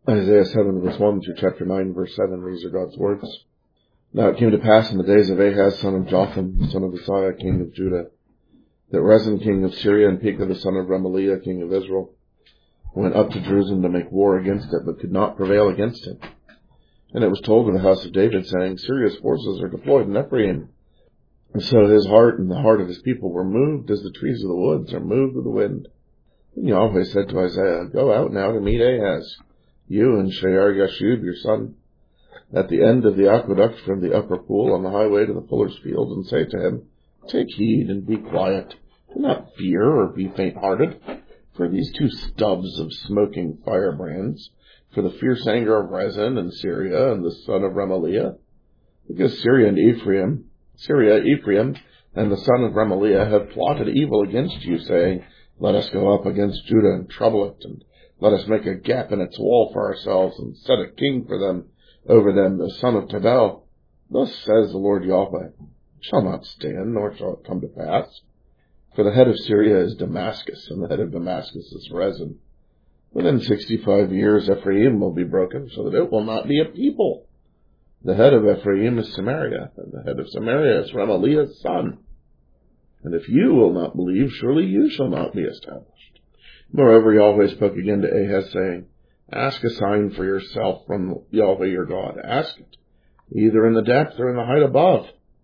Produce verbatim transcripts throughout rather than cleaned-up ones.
Isaiah seven, verse one through chapter nine, verse seven. These are God's words. Now it came to pass in the days of Ahaz, son of Jotham, son of Uzziah, king of Judah, that Rezin, king of Syria, and Pekah, the son of Remaliah, king of Israel, went up to Jerusalem to make war against it, but could not prevail against it. And it was told to the house of David, saying, Syria's forces are deployed in Ephraim. And so his heart and the heart of his people were moved as the trees of the woods are moved with the wind. And Yahweh said to Isaiah, Go out now to meet Ahaz, you and Shear-Yashub, your son, at the end of the aqueduct from the upper pool on the highway to the fuller's field, and say to him, Take heed and be quiet. Do not fear or be faint-hearted, for these two stubs of smoking firebrands, for the fierce anger of Rezin and Syria and the son of Remaliah, because Syria and Ephraim, Syria, Ephraim, and the son of Remaliah have plotted evil against you, saying, Let us go up against Judah and trouble it, and let us make a gap in its wall for ourselves, and set a king for them over them, the son of Tabel. Thus says the Lord Yahweh, It shall not stand, nor shall it come to pass. For the head of Syria is Damascus, and the head of Damascus is Rezin. Within sixty-five years Ephraim will be broken, so that it will not be a people. The head of Ephraim is Samaria, and the head of Samaria is Remaliah's son. And if you will not believe, surely you shall not be established. Moreover, Yahweh spoke again to Ahaz, saying, Ask a sign for yourself from Yahweh your God. Ask it, either in the depth or in the height above.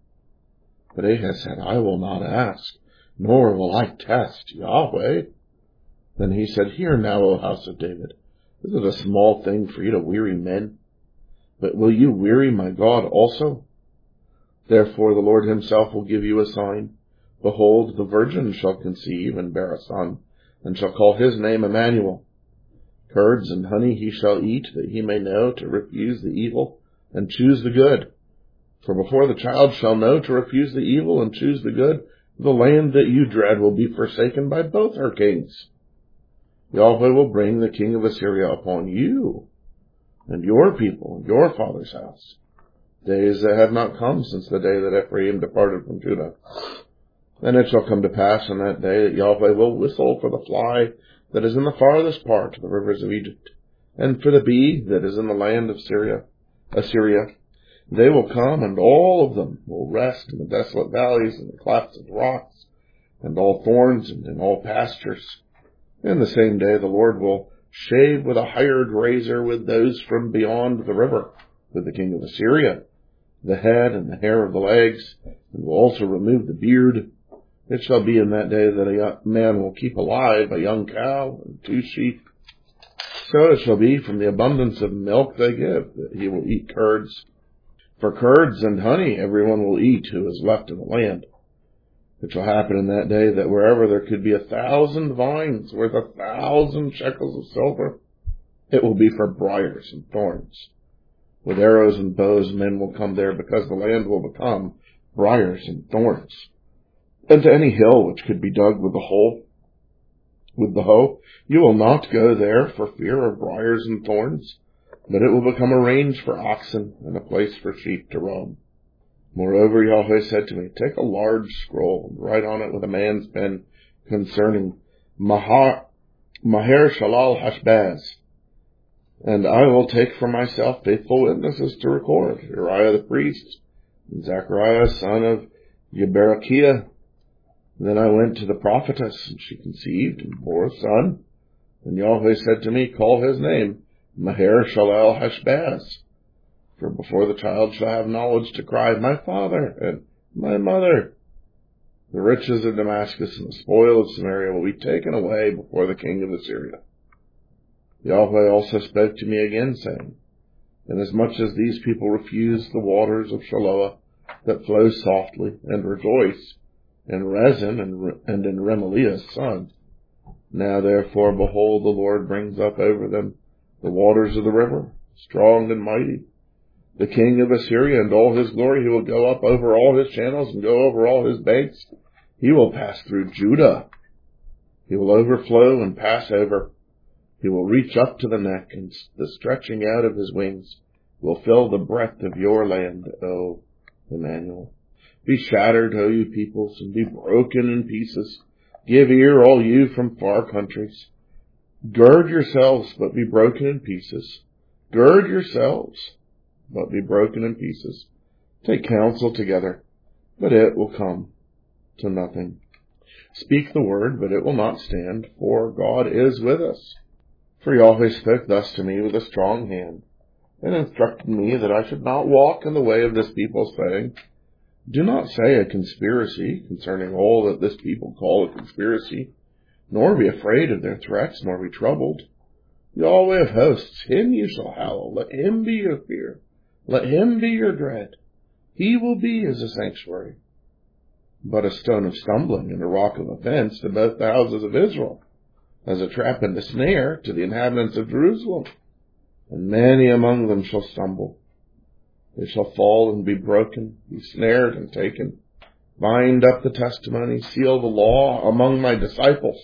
But Ahaz said, I will not ask, nor will I test Yahweh. Then he said, Hear now, O house of David, is it a small thing for you to weary men? But will you weary my God also? Therefore the Lord himself will give you a sign. Behold, the virgin shall conceive and bear a son, and shall call his name Emmanuel. Curds and honey he shall eat, that he may know to refuse the evil and choose the good. For before the child shall know to refuse the evil and choose the good, the land that you dread will be forsaken by both her kings. Yahweh will bring the king of Assyria upon you and your people and your father's house, days that have not come since the day that Ephraim departed from Judah. Then it shall come to pass on that day that Yahweh will whistle for the fly that is in the farthest part of the rivers of Egypt, and for the bee that is in the land of Syria, Assyria. They will come, and all of them will rest in the desolate valleys and the clefts of rocks, and all thorns and in all pastures. In the same day the Lord will shave with a hired razor with those from beyond the river, with the king of Assyria, the head and the hair of the legs, and will also remove the beard. It shall be in that day that a man will keep alive a young cow and two sheep. So it shall be from the abundance of milk they give, that he will eat curds. For curds and honey everyone will eat who is left in the land. It shall happen in that day that wherever there could be a thousand vines worth a thousand shekels of silver, it will be for briars and thorns. With arrows and bows men will come there, because the land will become briars and thorns. And to any hill which could be dug with the hoe, with the hoe, you will not go there for fear of briars and thorns, but it will become a range for oxen and a place for sheep to roam. Moreover, Yahweh said to me, Take a large scroll and write on it with a man's pen concerning Maher, Maher Shalal Hashbaz. And I will take for myself faithful witnesses to record, Uriah the priest, and Zechariah son of Yeberachiah. Then I went to the prophetess, and she conceived and bore a son. And Yahweh said to me, Call his name Maher Shalal Hashbaz. For before the child shall have knowledge to cry, My father and my mother, the riches of Damascus and the spoil of Samaria will be taken away before the king of Assyria. Yahweh also spoke to me again, saying, Inasmuch as these people refuse the waters of Shiloah that flow softly, and rejoice in Rezin and, and in Remaliah's son, now therefore, behold, the Lord brings up over them the waters of the river, strong and mighty. The king of Assyria and all his glory, he will go up over all his channels and go over all his banks. He will pass through Judah. He will overflow and pass over. He will reach up to the neck, and the stretching out of his wings will fill the breadth of your land, O Emmanuel. Be shattered, O you peoples, and be broken in pieces. Give ear, all you from far countries. Gird yourselves, but be broken in pieces. Gird yourselves, but be broken in pieces. Take counsel together, but it will come to nothing. Speak the word, but it will not stand, for God is with us. For Yahweh spoke thus to me with a strong hand, and instructed me that I should not walk in the way of this people, saying, Do not say a conspiracy concerning all that this people call a conspiracy, nor be afraid of their threats, nor be troubled. Yahweh of hosts, him you shall hallow. Let him be your fear. Let him be your dread. He will be as a sanctuary, but a stone of stumbling and a rock of offense to both the houses of Israel, as a trap and a snare to the inhabitants of Jerusalem. And many among them shall stumble. They shall fall and be broken, be snared and taken. Bind up the testimony, seal the law among my disciples.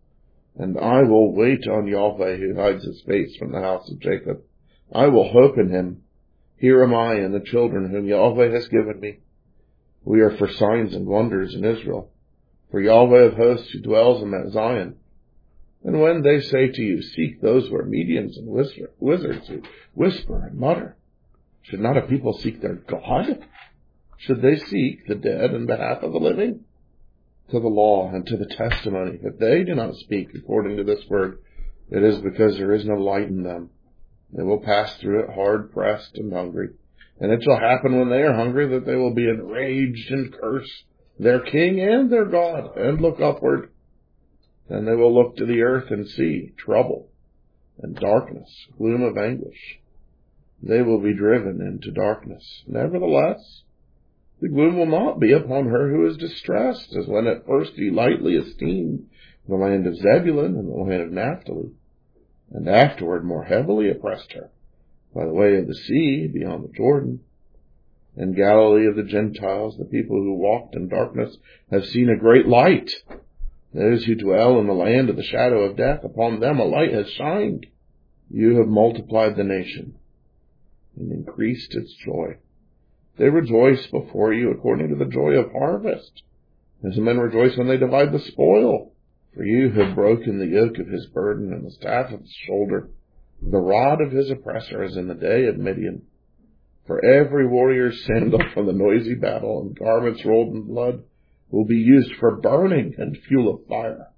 And I will wait on Yahweh, who hides his face from the house of Jacob. I will hope in him. Here am I and the children whom Yahweh has given me. We are for signs and wonders in Israel, for Yahweh of hosts who dwells in Mount Zion. And when they say to you, Seek those who are mediums and wizards who whisper and mutter, should not a people seek their God? Should they seek the dead in behalf of the living? To the law and to the testimony, if they do not speak according to this word, it is because there is no light in them. They will pass through it hard pressed and hungry. And it shall happen when they are hungry that they will be enraged and curse their king and their God, and look upward. Then they will look to the earth and see trouble and darkness, gloom of anguish. They will be driven into darkness. Nevertheless, the gloom will not be upon her who is distressed, as when at first he lightly esteemed the land of Zebulun and the land of Naphtali, and afterward more heavily oppressed her by the way of the sea beyond the Jordan. In Galilee of the Gentiles, the people who walked in darkness have seen a great light. Those who dwell in the land of the shadow of death, upon them a light has shined. You have multiplied the nation and increased its joy. They rejoice before you according to the joy of harvest, as men rejoice when they divide the spoil. For you have broken the yoke of his burden and the staff of his shoulder, the rod of his oppressor, as in the day of Midian. For every warrior's sandal from the noisy battle and garments rolled in blood will be used for burning and fuel of fire.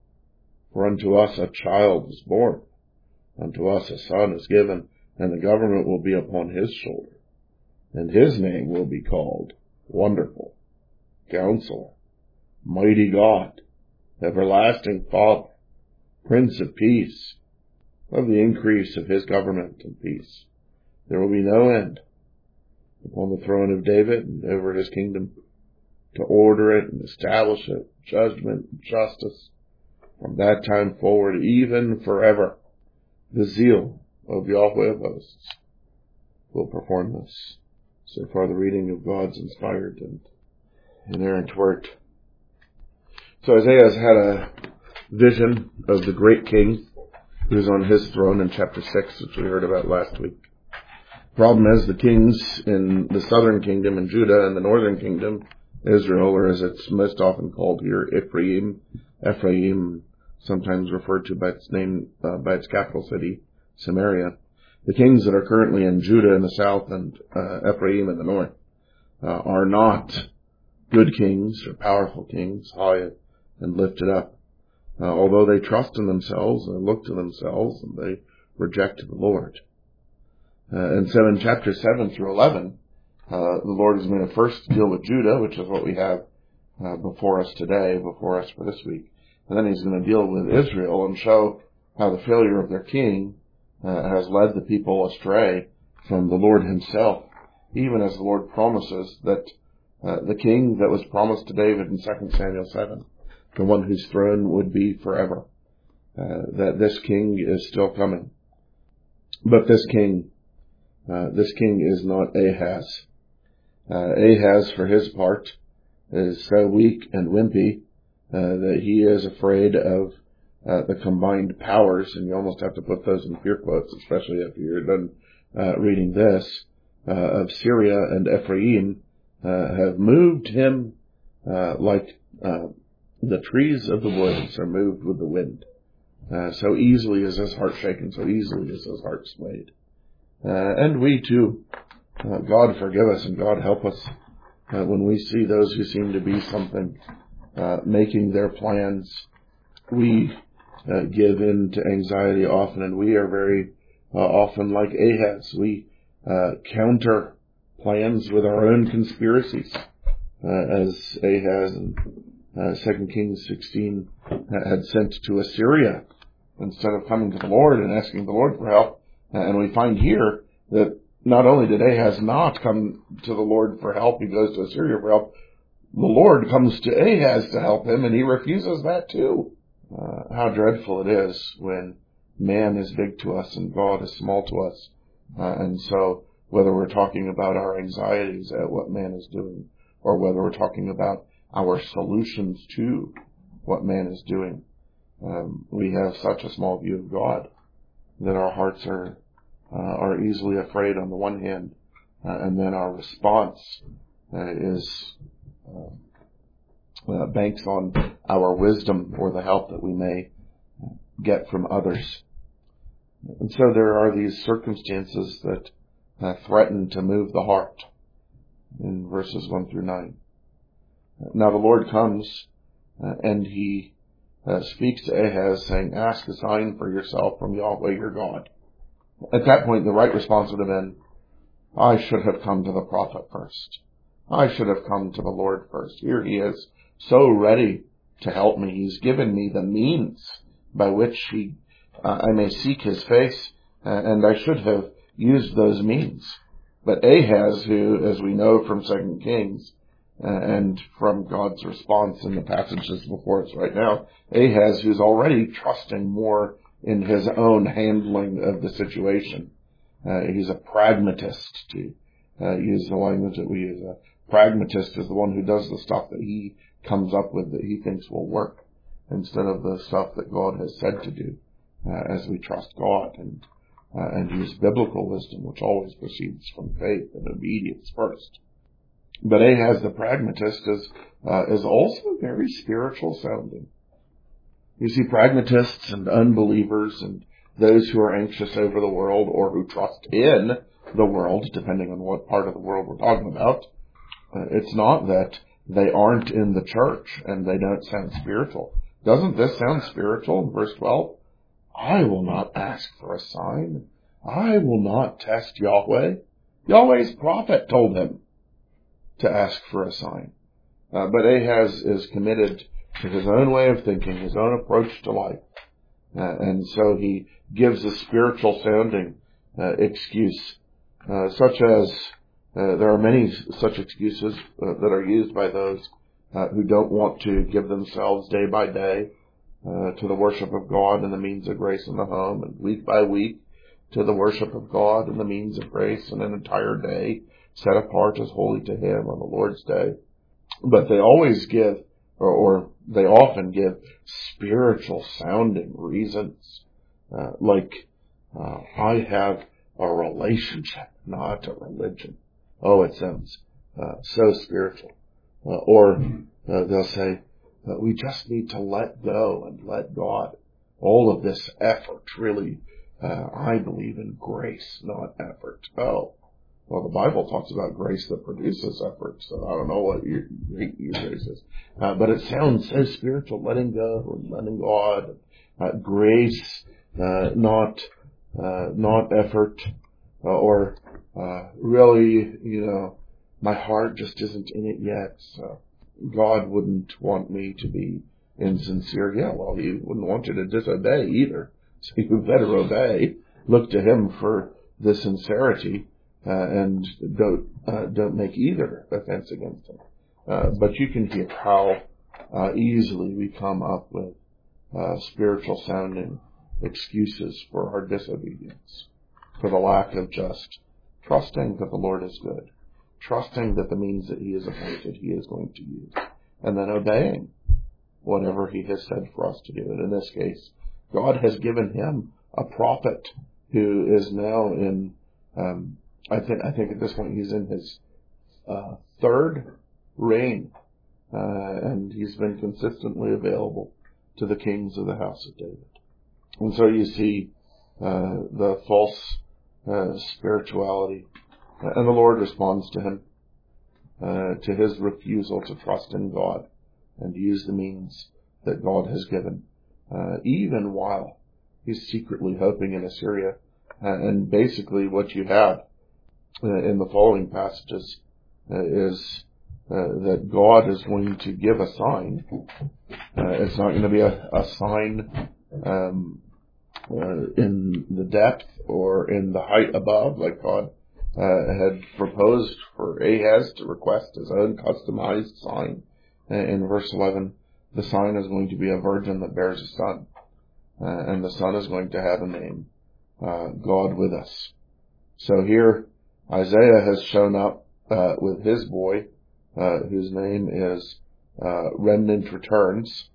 For unto us a child is born, unto us a son is given, and the government will be upon his shoulder. And his name will be called Wonderful, Counselor, Mighty God, Everlasting Father, Prince of Peace. Of the increase of his government and peace there will be no end upon the throne of David and over his kingdom, to order it and establish it, judgment and justice, from that time forward, even forever. The zeal of Yahweh of hosts will perform this. So far the reading of God's inspired and inerrant word. So Isaiah has had a vision of the great king who's on his throne in chapter six, which we heard about last week. Problem is, the kings in the southern kingdom in Judah and the northern kingdom, Israel, or as it's most often called here, Ephraim, Ephraim, sometimes referred to by its name, uh, by its capital city, Samaria. The kings that are currently in Judah in the south and uh, Ephraim in the north uh, are not good kings or powerful kings, high and lifted up. Uh, although they trust in themselves and look to themselves, and they reject the Lord. Uh, and so in chapter seven through eleven, uh, the Lord is going to first deal with Judah, which is what we have uh, before us today, before us for this week. And then he's going to deal with Israel and show how the failure of their king uh, has led the people astray from the Lord himself, even as the Lord promises that uh, the king that was promised to David in Second Samuel seven, the one whose throne would be forever, uh, that this king is still coming. But this king, uh, this king is not Ahaz. Uh, Ahaz, for his part, is so weak and wimpy uh, that he is afraid of uh, the combined powers, and you almost have to put those in fear quotes, especially after you're done uh, reading this, uh, of Syria and Ephraim, uh, have moved him uh, like uh, the trees of the woods are moved with the wind. Uh, so easily is his heart shaken, so easily is his heart swayed. Uh, and we too, uh, God forgive us and God help us uh, when we see those who seem to be something, uh, making their plans. We uh, give in to anxiety often, and we are very uh, often like Ahaz. We uh, counter plans with our own conspiracies, uh, as Ahaz in uh, Second Kings sixteen had sent to Assyria instead of coming to the Lord and asking the Lord for help. And we find here that not only did Ahaz not come to the Lord for help, he goes to Assyria for help, the Lord comes to Ahaz to help him, and he refuses that too. Uh, how dreadful it is when man is big to us and God is small to us. Uh, and so whether we're talking about our anxieties at what man is doing, or whether we're talking about our solutions to what man is doing, um, we have such a small view of God that our hearts are uh, are easily afraid on the one hand, uh, and then our response uh, is uh, uh, banks on our wisdom or the help that we may get from others. And so there are these circumstances that uh, threaten to move the heart in verses one through nine. Now the Lord comes uh, and he uh, speaks to Ahaz saying, ask a sign for yourself from Yahweh your God. At that point, the right response would have been, I should have come to the prophet first. I should have come to the Lord first. Here he is, so ready to help me. He's given me the means by which he, uh, I may seek his face, uh, and I should have used those means. But Ahaz, who, as we know from Second Kings, uh, and from God's response in the passages before us right now, Ahaz, who's already trusting more in his own handling of the situation. Uh, he's a pragmatist, to uh, use the language that we use. A pragmatist is the one who does the stuff that he comes up with that he thinks will work, instead of the stuff that God has said to do, uh, as we trust God and uh, and use biblical wisdom, which always proceeds from faith and obedience first. But Ahaz the pragmatist is uh, is also very spiritual sounding. You see, pragmatists and unbelievers and those who are anxious over the world or who trust in the world, depending on what part of the world we're talking about, uh, it's not that they aren't in the church and they don't sound spiritual. Doesn't this sound spiritual in verse twelve? I will not ask for a sign. I will not test Yahweh. Yahweh's prophet told him to ask for a sign. Uh, but Ahaz is committed to his own way of thinking, his own approach to life. Uh, and so he gives a spiritual sounding uh, excuse, uh, such as, uh, there are many such excuses uh, that are used by those uh, who don't want to give themselves day by day uh, to the worship of God and the means of grace in the home, and week by week to the worship of God and the means of grace, and an entire day set apart as holy to Him on the Lord's day. But they always give, or, or they often give, spiritual sounding reasons, uh, like, uh, I have a relationship, not a religion. Oh, it sounds uh, so spiritual. Uh, or uh, they'll say, uh, we just need to let go and let God. All of this effort, really, uh, I believe in grace, not effort. Oh, well, the Bible talks about grace that produces effort, so I don't know what your, your grace is. Uh, but it sounds so spiritual, letting go and letting God. Uh, grace, uh, not, uh, not effort, uh, or, uh, really, you know, my heart just isn't in it yet, so God wouldn't want me to be insincere. Yeah, well, He wouldn't want you to disobey either, so you better obey. Look to Him for the sincerity. Uh, and don't uh, don't make either offense against him. Uh, but you can hear how uh, easily we come up with uh, spiritual sounding excuses for our disobedience, for the lack of just trusting that the Lord is good, trusting that the means that He has appointed He is going to use, and then obeying whatever He has said for us to do. And in this case, God has given him a prophet who is now in um, I think I think at this point he's in his uh, third reign, uh, and he's been consistently available to the kings of the house of David. And so you see uh, the false uh, spirituality. And the Lord responds to him, uh, to his refusal to trust in God and use the means that God has given, uh, even while he's secretly hoping in Assyria. Uh, and basically what you have uh, in the following passages uh, is uh, that God is going to give a sign. Uh, it's not going to be a, a sign um, uh, in the depth or in the height above, like God uh, had proposed for Ahaz to request his own customized sign. Uh, in verse eleven, the sign is going to be a virgin that bears a son, uh, and the son is going to have a name, uh, God with us. So here, Isaiah has shown up uh, with his boy, uh, whose name is uh, Remnant Returns,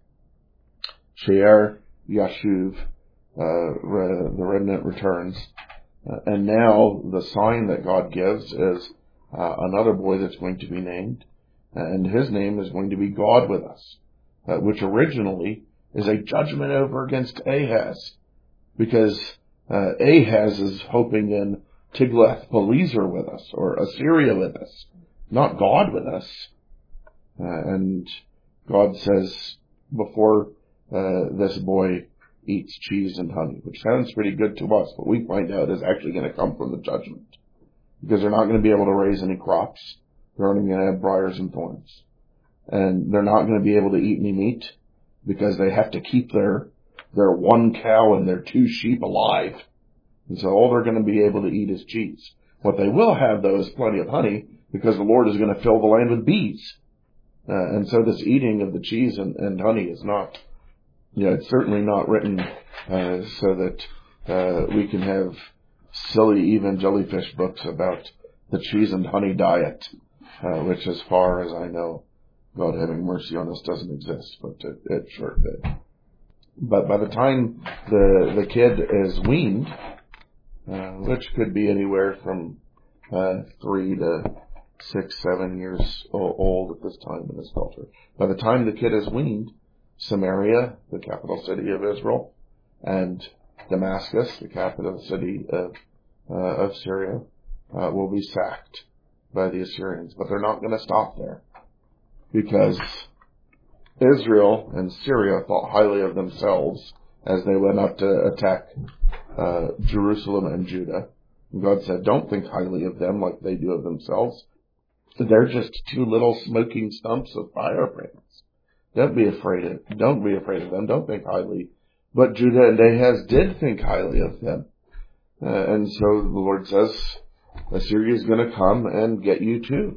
She'er Yashuv, uh, re- the remnant returns. Uh, and now the sign that God gives is uh, another boy that's going to be named, and his name is going to be God with us, uh, which originally is a judgment over against Ahaz, because uh, Ahaz is hoping in Tiglath-Pileser with us, or Assyria with us, not God with us. Uh, and God says, before uh, this boy eats cheese and honey, which sounds pretty good to us, but we find out is actually going to come from the judgment, because they're not going to be able to raise any crops. They're only going to have briars and thorns. And they're not going to be able to eat any meat, because they have to keep their their one cow and their two sheep alive. And so all they're going to be able to eat is cheese. What they will have, though, is plenty of honey, because the Lord is going to fill the land with bees. Uh, and so this eating of the cheese and, and honey is not, you know, it's certainly not written uh, so that uh, we can have silly even jellyfish books about the cheese and honey diet, uh, which, as far as I know, God having mercy on us, doesn't exist, but it, it sure did. But by the time the the kid is weaned, uh, which could be anywhere from uh, three to six, seven years old at this time in this culture, by the time the kid is weaned, Samaria, the capital city of Israel, and Damascus, the capital city of uh, of Syria, uh, will be sacked by the Assyrians. But they're not going to stop there, because Israel and Syria thought highly of themselves as they went up to attack uh, Jerusalem and Judah. And God said, don't think highly of them like they do of themselves. They're just two little smoking stumps of firebrands. Don't be afraid of, don't be afraid of them. Don't think highly. But Judah and Ahaz did think highly of them. Uh, and so the Lord says, Assyria is going to come and get you too.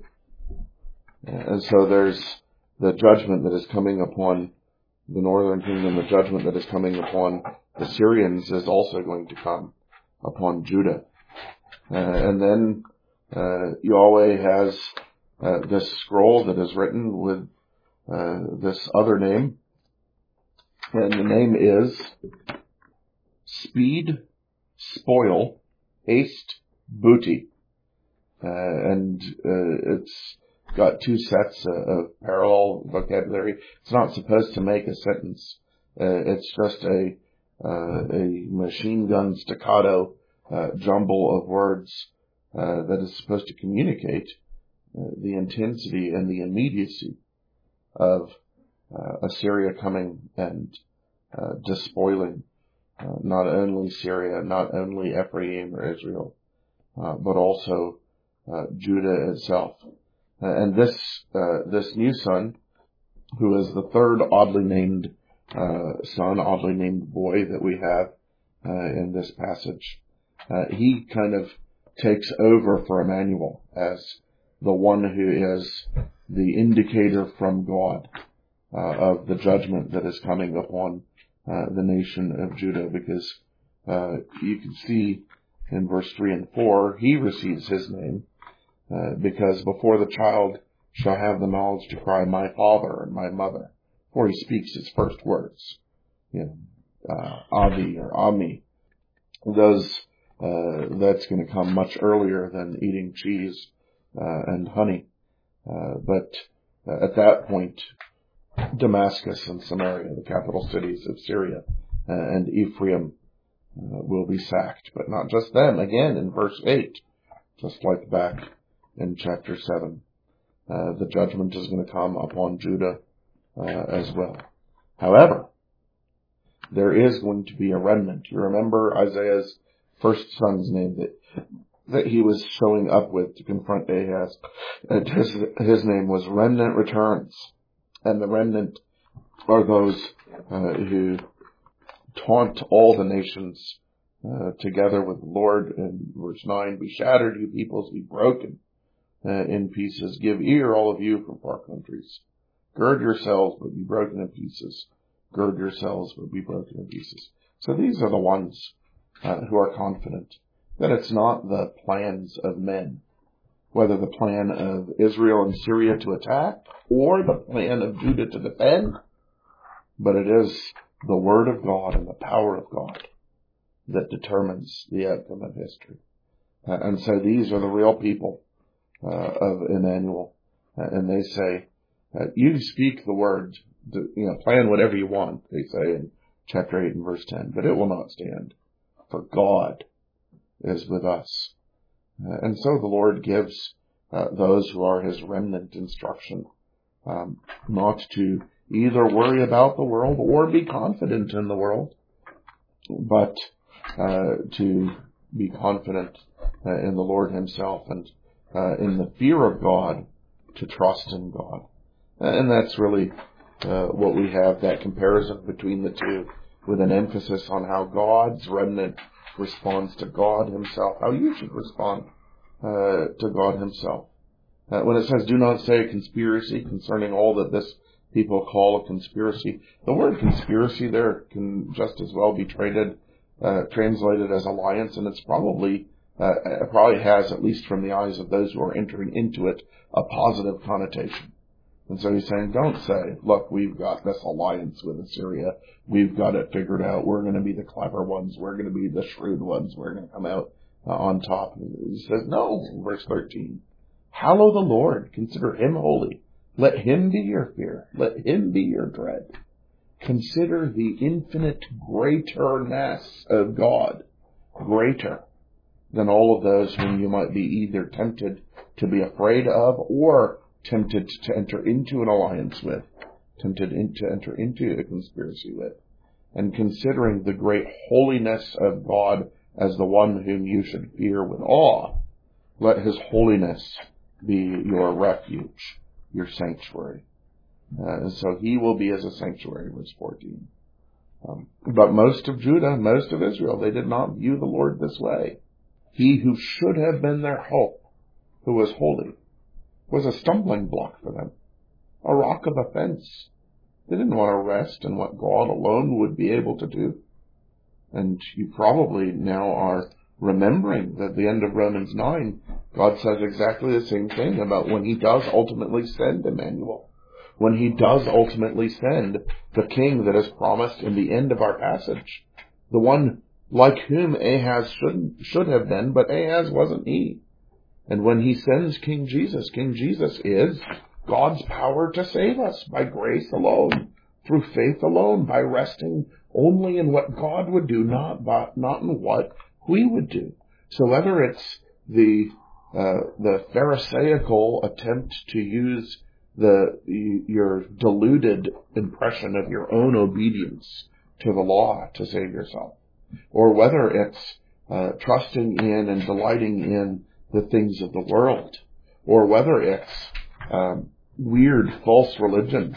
And so there's the judgment that is coming upon the northern kingdom, the judgment that is coming upon the Syrians is also going to come upon Judah. Uh, and then uh, Yahweh has uh, this scroll that is written with uh, this other name. And the name is Speed, Spoil, Haste, Booty. Uh, and uh, it's got two sets uh, of parallel vocabulary. It's not supposed to make a sentence. Uh, it's just a uh, a machine gun staccato uh, jumble of words uh, that is supposed to communicate uh, the intensity and the immediacy of uh, Assyria coming and uh, despoiling uh, not only Syria, not only Ephraim or Israel, uh, but also uh, Judah itself. Uh, and this uh, this new son, who is the third oddly named uh, son, oddly named boy that we have uh, in this passage, uh, he kind of takes over for Emmanuel as the one who is the indicator from God uh, of the judgment that is coming upon uh, the nation of Judah, because uh, you can see in verse three and four, he receives his name. Uh, because before the child shall have the knowledge to cry, my father and my mother, before he speaks his first words, you know, uh, Avi or Ami, those, uh, that's going to come much earlier than eating cheese, uh, and honey. Uh, but uh, at that point, Damascus and Samaria, the capital cities of Syria, uh, and Ephraim, uh, will be sacked. But not just them. Again, in verse eight, just like back in chapter seven, uh, the judgment is going to come upon Judah uh, as well. However, there is going to be a remnant. You remember Isaiah's first son's name that that he was showing up with to confront Ahaz. And his, his name was Remnant Returns. And the remnant are those uh, who taunt all the nations uh, together with the Lord. In verse nine, be shattered, you peoples, be broken uh, in pieces. Give ear, all of you from far countries. Gird yourselves, but be broken in pieces. Gird yourselves, but be broken in pieces. So these are the ones uh, who are confident that it's not the plans of men, whether the plan of Israel and Syria to attack or the plan of Judah to defend, but it is the Word of God and the power of God that determines the outcome of history. Uh, and so these are the real people uh, of Emmanuel. Uh, and they say, uh, you speak the word, to, you know, plan whatever you want, they say in chapter eight and verse ten, but it will not stand, for God is with us. Uh, and so the Lord gives uh, those who are his remnant instruction um, not to either worry about the world or be confident in the world, but uh, to be confident uh, in the Lord himself and uh, in the fear of God, to trust in God. Uh, and that's really uh, what we have, that comparison between the two, with an emphasis on how God's remnant responds to God himself, how you should respond uh, to God himself. Uh, when it says, do not say a conspiracy concerning all that this people call a conspiracy, the word conspiracy there can just as well be traded, uh, translated as alliance, and it's probably, uh, it probably has, at least from the eyes of those who are entering into it, a positive connotation. And so he's saying, don't say, look, we've got this alliance with Assyria. We've got it figured out. We're going to be the clever ones. We're going to be the shrewd ones. We're going to come out uh, on top. And he says, no, verse thirteen, hallow the Lord. Consider him holy. Let him be your fear. Let him be your dread. Consider the infinite greaterness of God, greater than all of those whom you might be either tempted to be afraid of or tempted to enter into an alliance with, tempted in, to enter into a conspiracy with. And considering the great holiness of God as the one whom you should fear with awe, let his holiness be your refuge, your sanctuary. Uh, so he will be as a sanctuary, verse fourteen. Um, but most of Judah, most of Israel, they did not view the Lord this way. He who should have been their hope, who was holy, was a stumbling block for them, a rock of offense. They didn't want to rest in what God alone would be able to do. And you probably now are remembering that at the end of Romans nine, God says exactly the same thing about when he does ultimately send Emmanuel, when he does ultimately send the king that is promised in the end of our passage, the one like whom Ahaz should, should have been, but Ahaz wasn't he. And when he sends King Jesus, King Jesus is God's power to save us by grace alone, through faith alone, by resting only in what God would do, not by, not in what we would do. So whether it's the uh, the Pharisaical attempt to use the your deluded impression of your own obedience to the law to save yourself, or whether it's uh, trusting in and delighting in the things of the world, or whether it's um, weird false religion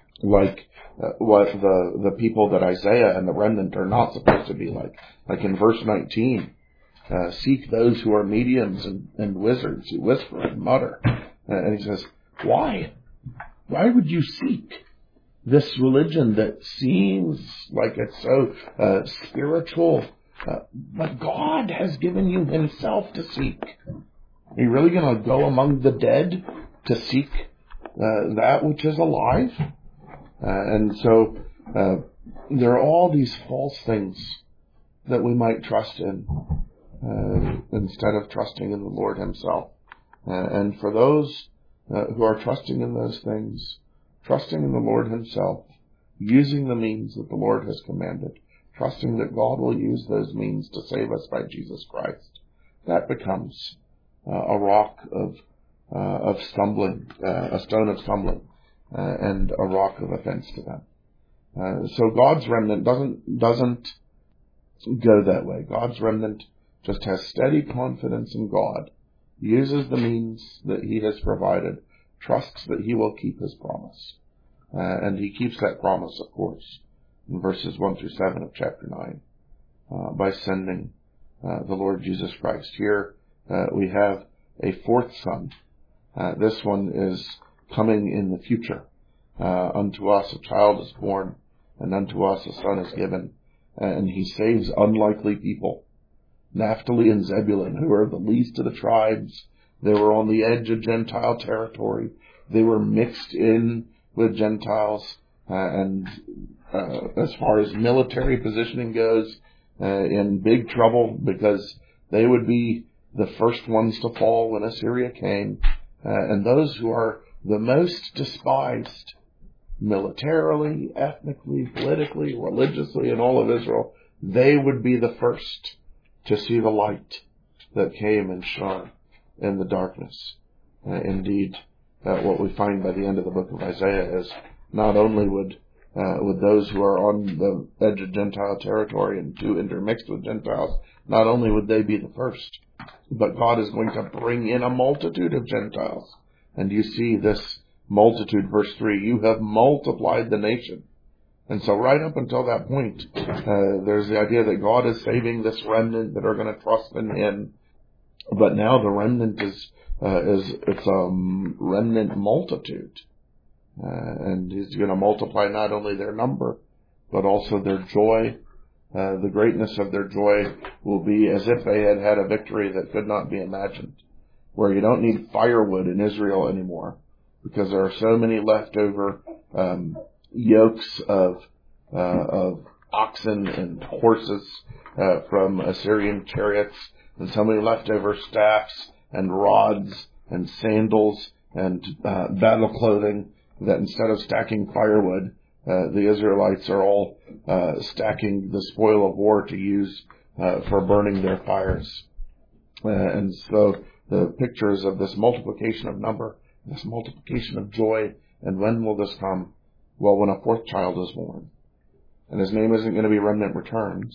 like uh, what the the people that Isaiah and the remnant are not supposed to be like. Like in verse nineteen, uh, seek those who are mediums and, and wizards who whisper and mutter. Uh, and he says, why? Why would you seek this religion that seems like it's so uh, spiritual? Uh, but God has given you himself to seek. Are you really going to go among the dead to seek uh, that which is alive? Uh, and so uh, there are all these false things that we might trust in uh, instead of trusting in the Lord himself. Uh, and for those uh, who are trusting in those things, trusting in the Lord himself, using the means that the Lord has commanded, trusting that God will use those means to save us by Jesus Christ. That becomes uh, a rock of uh, of stumbling, uh, a stone of stumbling, uh, and a rock of offense to them. Uh, so God's remnant doesn't doesn't go that way. God's remnant just has steady confidence in God, uses the means that He has provided, trusts that He will keep His promise. Uh, and He keeps that promise, of course, in verses one through seven of chapter nine, uh, by sending uh, the Lord Jesus Christ. Here uh, we have a fourth son. Uh, this one is coming in the future. Uh, unto us a child is born, and unto us a son is given, and He saves unlikely people. Naphtali and Zebulun, who are the least of the tribes, they were on the edge of Gentile territory. They were mixed in with Gentiles, uh, and uh, as far as military positioning goes, uh, in big trouble, because they would be the first ones to fall when Assyria came. Uh, and those who are the most despised militarily, ethnically, politically, religiously in all of Israel, they would be the first to see the light that came and shone in the darkness. Uh, indeed, uh, what we find by the end of the book of Isaiah is not only would uh, would those who are on the edge of Gentile territory and too intermixed with Gentiles, not only would they be the first, but God is going to bring in a multitude of Gentiles. And you see this multitude, verse three, you have multiplied the nation. And so right up until that point, uh, there's the idea that God is saving this remnant that are going to trust in Him. But now the remnant is, uh, is, it's a remnant multitude. Uh, and He's going to multiply not only their number, but also their joy. Uh, the greatness of their joy will be as if they had had a victory that could not be imagined, where you don't need firewood in Israel anymore, because there are so many leftover um, yokes of uh, of oxen and horses uh, from Assyrian chariots, and so many leftover staffs and rods and sandals and uh, battle clothing, that instead of stacking firewood, uh, the Israelites are all uh, stacking the spoil of war to use uh, for burning their fires. Uh, and so the pictures of this multiplication of number, this multiplication of joy, and when will this come? Well, when a fourth child is born. And His name isn't going to be Remnant Returns.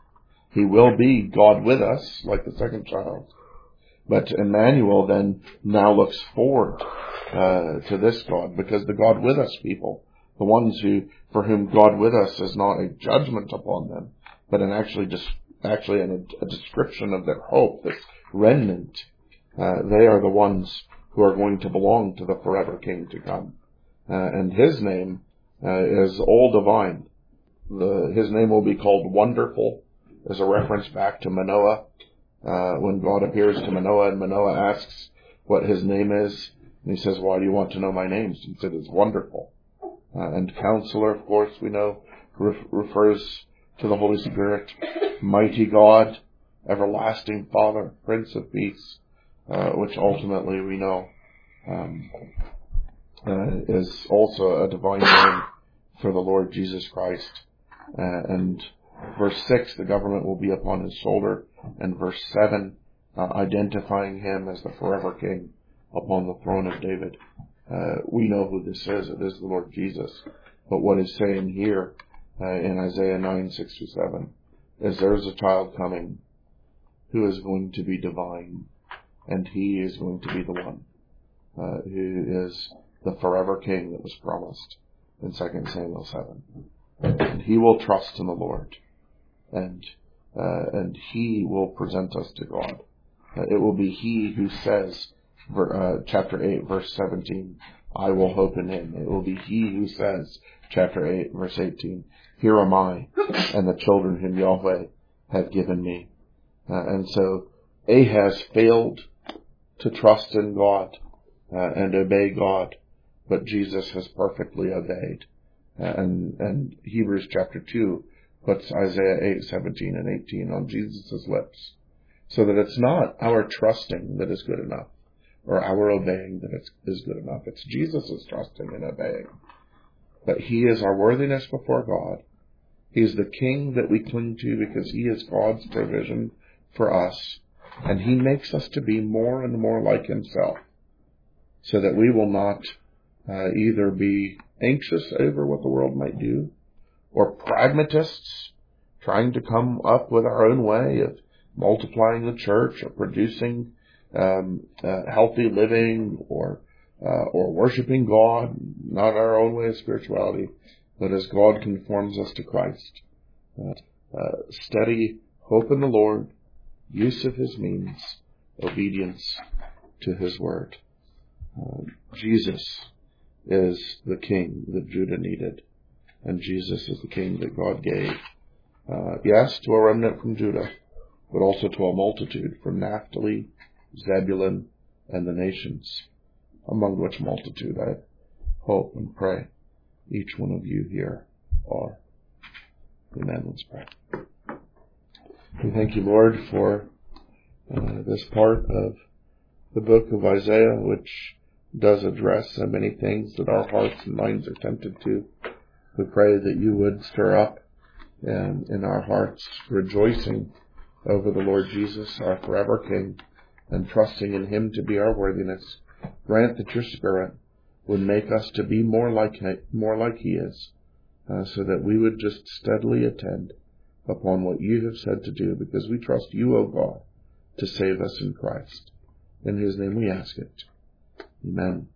He will be God with us, like the second child. But Emmanuel then now looks forward uh, to this God, because the God with us people, the ones who, for whom God with us is not a judgment upon them, but an actually just actually an, a description of their hope, this remnant, uh, they are the ones who are going to belong to the forever King to come. Uh, and His name uh, is all divine. The, his name will be called Wonderful, as a reference back to Manoah. Uh, when God appears to Manoah, and Manoah asks what his name is, and he says, why do you want to know my name? He said, it's Wonderful. Uh, and Counselor, of course, we know, ref- refers to the Holy Spirit. Mighty God, Everlasting Father, Prince of Peace, uh, which ultimately we know um, uh, is also a divine name for the Lord Jesus Christ. Uh, and verse six, the government will be upon His shoulder. And verse seven, uh, identifying Him as the forever King upon the throne of David. Uh, we know who this is. It is the Lord Jesus. But what is saying here uh, in Isaiah nine, six to seven, is there's a child coming who is going to be divine, and He is going to be the one uh, who is the forever King that was promised in Second Samuel seven. And He will trust in the Lord, and uh, and He will present us to God. Uh, it will be He who says, uh, chapter eight, verse seventeen, I will hope in Him. It will be He who says, chapter eight, verse eighteen, here am I, and the children whom Yahweh have given me. Uh, and so Ahaz failed to trust in God uh, and obey God, but Jesus has perfectly obeyed. And, and Hebrews chapter two puts Isaiah eight, seventeen and eighteen on Jesus' lips, so that it's not our trusting that is good enough, or our obeying that is good enough. It's Jesus' trusting and obeying. But He is our worthiness before God. He's the King that we cling to because He is God's provision for us. And He makes us to be more and more like Himself, so that we will not uh, either be anxious over what the world might do, or pragmatists trying to come up with our own way of multiplying the church or producing um, uh, healthy living or uh, or worshiping God, not our own way of spirituality, but as God conforms us to Christ. Uh, uh, steady hope in the Lord, use of His means, obedience to His word. Uh, Jesus is the King that Judah needed, and Jesus is the King that God gave. Uh, yes, to a remnant from Judah, but also to a multitude from Naphtali, Zebulun, and the nations, among which multitude I hope and pray each one of you here are. Amen. Let's pray. We thank you, Lord, for uh, this part of the book of Isaiah, which does address so many things that our hearts and minds are tempted to. We pray that you would stir up and in our hearts rejoicing over the Lord Jesus, our forever King, and trusting in Him to be our worthiness. Grant that your Spirit would make us to be more like more like He is, uh, so that we would just steadily attend upon what you have said to do, because we trust you, O God, to save us in Christ. In His name we ask it. Amen.